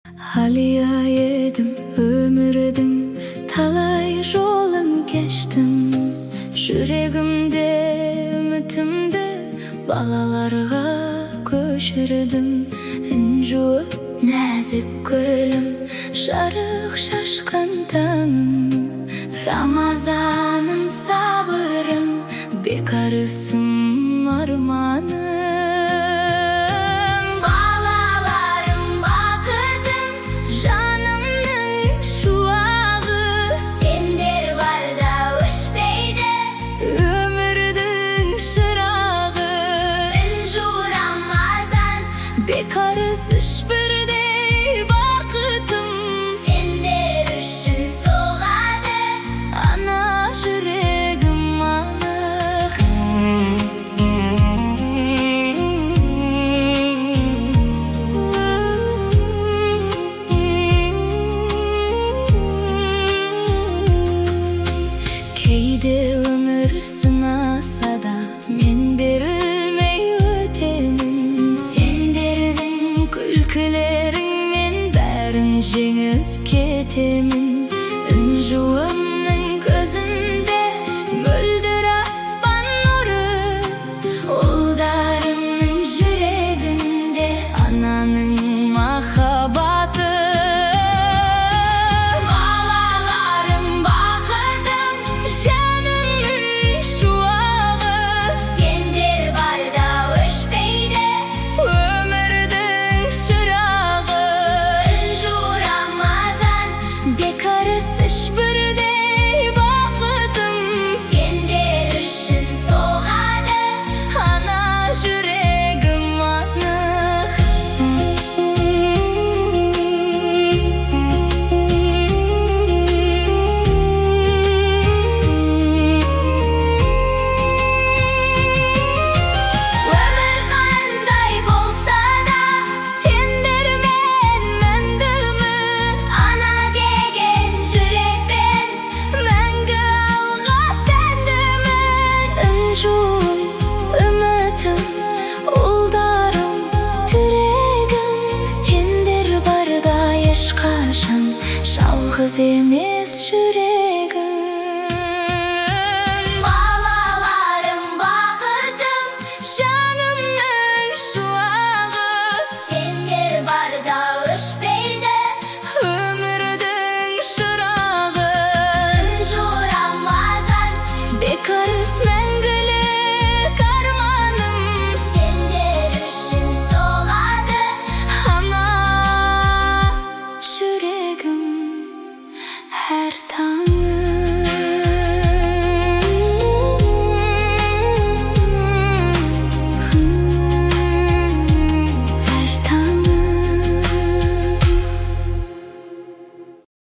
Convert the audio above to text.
Halya edim ömürдің talay жолын кештім. Жүрегімде үмітімді балаларға көшірдім. Інжуіп нәзік гүлім, жарық шашқан таңым, Рамазаным, сабырым, бекарысым, арманым. Балаларым бақытым, жанымның шуағы, сендер барда өшпейді өмірдің шырағы. Інжу Рамазан, бекарыс үшбірдей бақытым, сендер үшін соғады ана жүрегім анық. Кейде өмір сынаса да мен берілмей өтемін. Сендердің күлкілеріңмен бәрін жеңіп кетемін. Інжуымның көзінде мөлдір аспан нұры, ұлдарымның жүрегінде ананың махаббаты. Балаларым бақытым, жанымның шуағы, сендер барда өшпейді өмірдің шырағы. Інжу Рамазан, бекарыс үшбірдей бақытым, сендер үшін соғады ана жүрегім анық. Өмір қандай болса да сендермен мәңгімін. Ана деген жүрекпен мәңгі алға сәндімін. Інжуым, үмітім, ұлдарым, тірегім, сендер барда ешқашан жалғыз емес жүрегім.